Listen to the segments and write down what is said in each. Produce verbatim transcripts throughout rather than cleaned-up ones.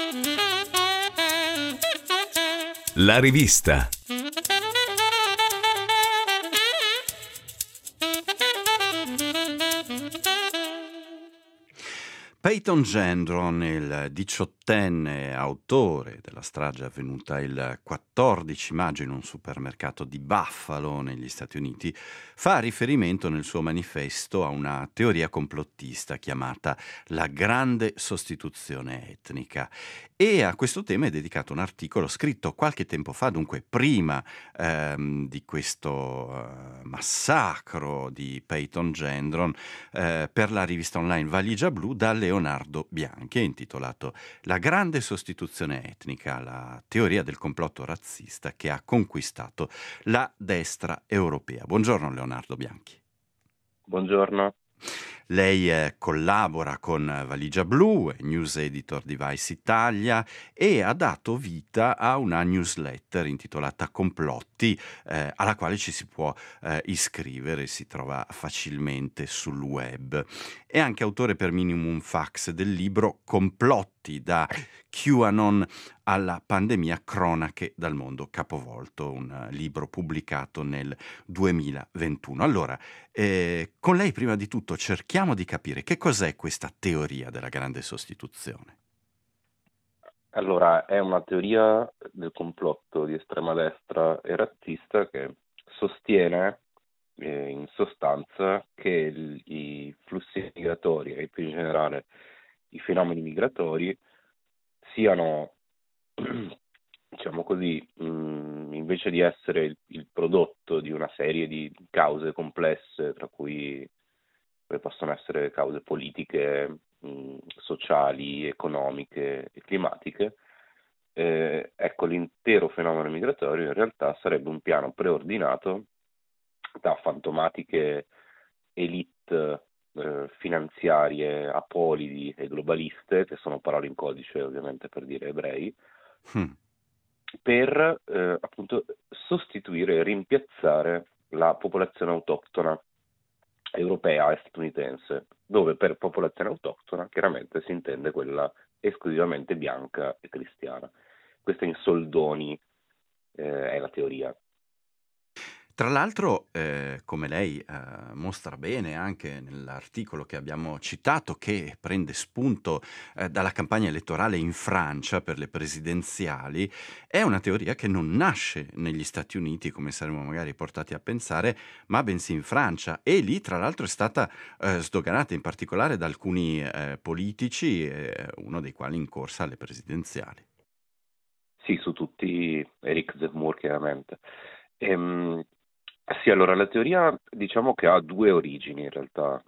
La rivista. Peyton Gendron, il diciottenne autore della strage avvenuta il quattordici maggio in un supermercato di Buffalo negli Stati Uniti, fa riferimento nel suo manifesto a una teoria complottista chiamata la grande sostituzione etnica. E a questo tema è dedicato un articolo scritto qualche tempo fa, dunque prima ehm, di questo eh, massacro di Peyton Gendron, eh, per la rivista online Valigia Blu da Leonardo Bianchi, intitolato La grande sostituzione etnica, la teoria del complotto razzista che ha conquistato la destra europea. Buongiorno Leonardo Bianchi. Buongiorno. Lei eh, collabora con Valigia Blu, è news editor di Vice Italia e ha dato vita a una newsletter intitolata Complotti, eh, alla quale ci si può eh, iscrivere, si trova facilmente sul web. È anche autore per Minimum Fax del libro Complotti da QAnon alla pandemia, cronache dal mondo capovolto, un libro pubblicato nel duemilaventuno. Allora, eh, con lei prima di tutto cerchiamo di capire che cos'è questa teoria della grande sostituzione. Allora, è una teoria del complotto di estrema destra e razzista che sostiene eh, in sostanza che il, i flussi migratori e più in generale i fenomeni migratori siano, diciamo così, mh, invece di essere il, il prodotto di una serie di cause complesse, tra cui possono essere cause politiche, mh, sociali, economiche e climatiche, eh, ecco, l'intero fenomeno migratorio in realtà sarebbe un piano preordinato da fantomatiche elite eh, finanziarie, apolidi e globaliste, che sono parole in codice ovviamente per dire ebrei, Hmm. per eh, appunto sostituire e rimpiazzare la popolazione autoctona europea e statunitense, dove per popolazione autoctona chiaramente si intende quella esclusivamente bianca e cristiana. Questa in soldoni eh, è la teoria. Tra l'altro, eh, come lei eh, mostra bene anche nell'articolo che abbiamo citato, che prende spunto eh, dalla campagna elettorale in Francia per le presidenziali, è una teoria che non nasce negli Stati Uniti, come saremmo magari portati a pensare, ma bensì in Francia. E lì, tra l'altro, è stata eh, sdoganata in particolare da alcuni eh, politici, eh, uno dei quali in corsa alle presidenziali. Sì, su tutti Eric Zemmour chiaramente. Ehm, sì, allora la teoria diciamo che ha due origini in realtà,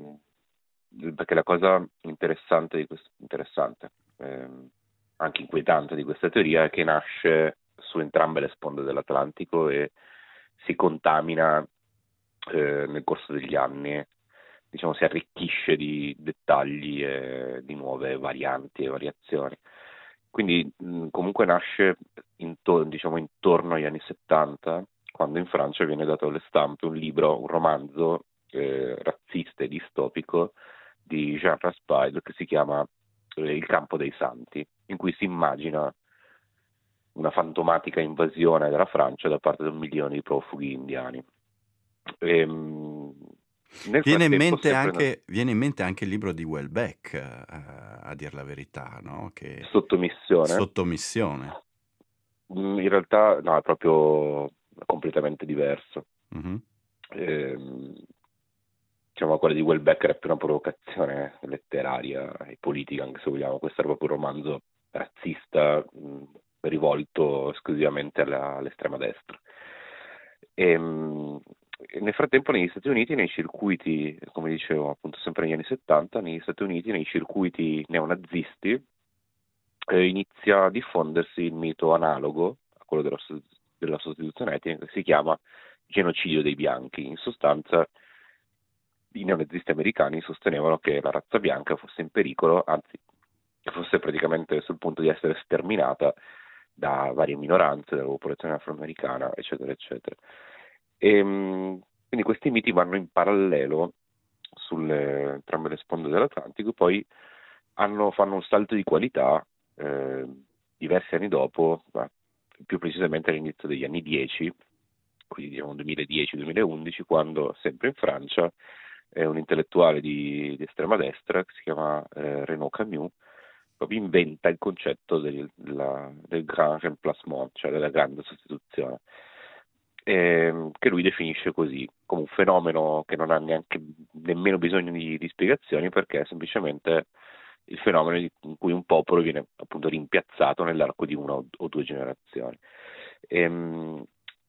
mh, perché la cosa interessante di questo, interessante, ehm, anche inquietante di questa teoria è che nasce su entrambe le sponde dell'Atlantico e si contamina eh, nel corso degli anni, diciamo si arricchisce di dettagli e di nuove varianti e variazioni. Quindi mh, comunque nasce intorno, diciamo, intorno agli anni settanta, quando in Francia viene dato alle stampe un libro, un romanzo eh, razzista e distopico di Jean Raspail che si chiama eh, Il campo dei santi, in cui si immagina una fantomatica invasione della Francia da parte di un milione di profughi indiani. Ehm, nel Viene in frattempo, mente sempre anche, viene in mente anche il libro di Houellebecq, eh, a dir la verità, no? Che sottomissione, Sottomissione. in realtà no, è proprio completamente diverso. Mhm. Ehm, diciamo quella di Houellebecq era più una provocazione letteraria e politica, anche se vogliamo. Questo era proprio un romanzo razzista mh, rivolto esclusivamente alla, all'estrema destra. Ehm, nel frattempo negli Stati Uniti, nei circuiti, come dicevo appunto sempre negli anni settanta, negli Stati Uniti, nei circuiti neonazisti, eh, inizia a diffondersi il mito analogo a quello della, della sostituzione etnica, che si chiama genocidio dei bianchi. In sostanza i neonazisti americani sostenevano che la razza bianca fosse in pericolo, anzi che fosse praticamente sul punto di essere sterminata da varie minoranze, dalla popolazione afroamericana, eccetera, eccetera. E, quindi questi miti vanno in parallelo sulle entrambe le sponde dell'Atlantico, poi hanno, fanno un salto di qualità eh, diversi anni dopo, ma più precisamente all'inizio degli anni dieci, quindi diciamo duemiladieci-duemilaundici, quando sempre in Francia eh, un intellettuale di, di estrema destra che si chiama eh, Renaud Camus proprio inventa il concetto del, della- del grand remplacement, cioè della grande sostituzione, ehm, che lui definisce così, come un fenomeno che non ha neanche nemmeno bisogno di, di spiegazioni, perché è semplicemente il fenomeno di- in cui un popolo viene appunto rimpiazzato nell'arco di una o o due generazioni. Ehm,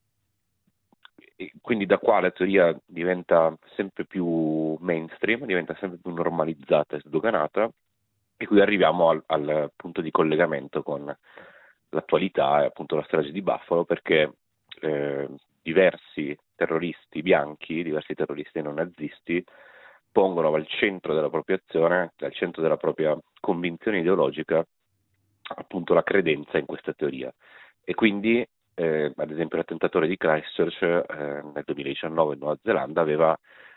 e quindi da qua la teoria diventa sempre più mainstream, diventa sempre più normalizzata e sdoganata, e qui arriviamo al, al punto di collegamento con l'attualità e appunto la strage di Buffalo, perché eh, diversi terroristi bianchi, diversi terroristi non nazisti, pongono al centro della propria azione, al centro della propria convinzione ideologica, appunto la credenza in questa teoria. E quindi, eh, ad esempio, l'attentatore di Christchurch eh, nel duemiladiciannove in Nuova Zelanda aveva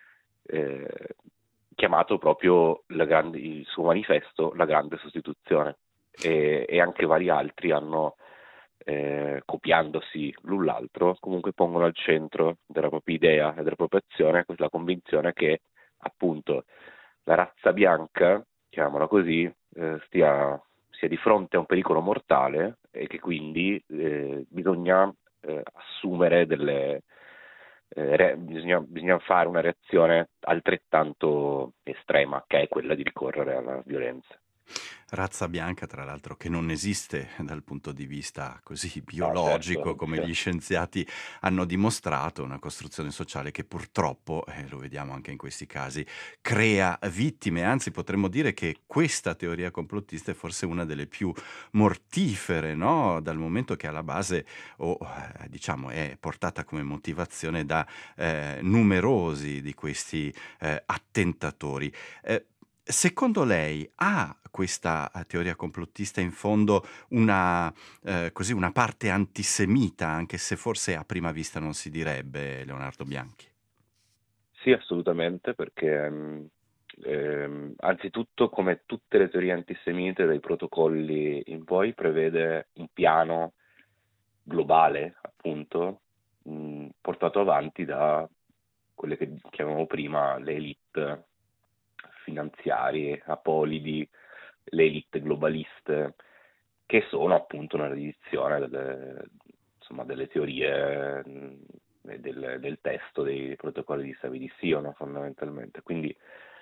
eh, chiamato proprio la grande- il suo manifesto la grande sostituzione, e, e anche vari altri hanno, eh, copiandosi l'un l'altro, comunque pongono al centro della propria idea e della propria azione la convinzione che appunto la razza bianca, chiamiamola così, eh, stia, sia di fronte a un pericolo mortale, e che quindi eh, bisogna eh, assumere delle, eh, re- bisogna, bisogna fare una reazione altrettanto estrema, che è quella di ricorrere alla violenza. Razza bianca, tra l'altro, che non esiste dal punto di vista così No, certo, biologico come gli scienziati hanno dimostrato, una costruzione sociale che purtroppo, eh, lo vediamo anche in questi casi, crea vittime. Anzi, potremmo dire che questa teoria complottista è forse una delle più mortifere, no? Dal momento che alla base, o eh, diciamo, è portata come motivazione da eh, numerosi di questi eh, attentatori. Eh, Secondo lei ha questa eh, teoria complottista in fondo una, eh, così, una parte antisemita, anche se forse a prima vista non si direbbe, Leonardo Bianchi? sì, assolutamente, perché mh, ehm, anzitutto, come tutte le teorie antisemite, dai protocolli in poi, prevede un piano globale, appunto, mh, portato avanti da quelle che chiamavamo prima le elite finanziarie, apolidi, le elite globaliste, che sono appunto una riedizione delle, insomma, delle teorie mh, e del, del testo dei protocolli di Savi di Sion, fondamentalmente. Quindi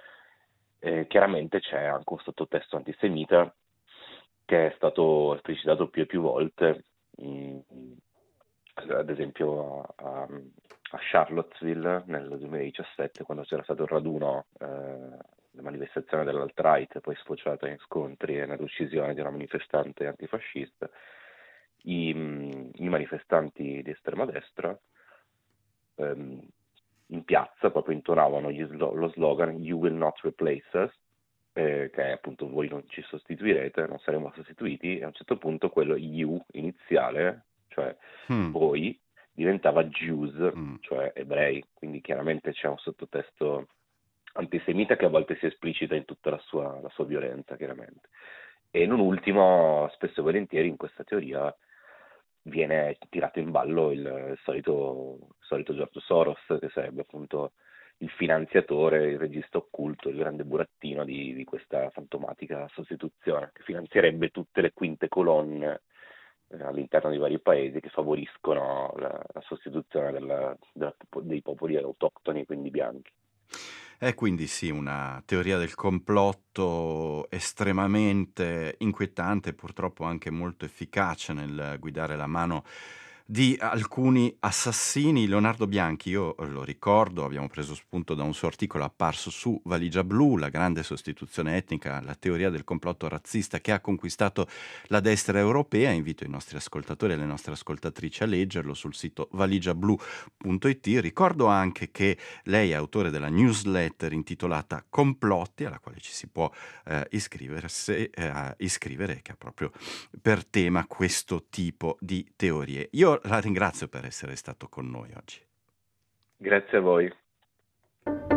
eh, chiaramente c'è anche un sottotesto antisemita che è stato esplicitato più e più volte, mh, ad esempio a, a- a Charlottesville nel duemiladiciassette, quando c'era stato il raduno, eh, la manifestazione dell'alt-right, poi sfociata in scontri e nell'uccisione di una manifestante antifascista. I, mh, i manifestanti di estrema destra ehm, in piazza proprio intonavano gli slo- lo slogan "You will not replace us", eh, che è appunto "voi non ci sostituirete, non saremo sostituiti", e a un certo punto quello "you" iniziale, cioè Mm, voi, diventava "Jews", mm. cioè ebrei, quindi chiaramente c'è un sottotesto antisemita che a volte si esplicita in tutta la sua, la sua violenza, chiaramente. E non ultimo, spesso e volentieri in questa teoria viene tirato in ballo il, il solito, il solito George Soros, che sarebbe appunto il finanziatore, il regista occulto, il grande burattino di, di questa fantomatica sostituzione, che finanzierebbe tutte le quinte colonne eh, all'interno di vari paesi che favoriscono la, la sostituzione della- della- dei popoli autoctoni, quindi bianchi. È quindi sì, una teoria del complotto estremamente inquietante e purtroppo anche molto efficace nel guidare la mano di alcuni assassini. Leonardo Bianchi, io lo ricordo, abbiamo preso spunto da un suo articolo apparso su Valigia Blu, la grande sostituzione etnica, la teoria del complotto razzista che ha conquistato la destra europea. Invito i nostri ascoltatori e le nostre ascoltatrici a leggerlo sul sito valigiablu punto it. Ricordo anche che lei è autore della newsletter intitolata Complotti, alla quale ci si può eh, iscriversi, eh, iscrivere, che ha proprio per tema questo tipo di teorie. Io la ringrazio per essere stato con noi oggi. Grazie a voi.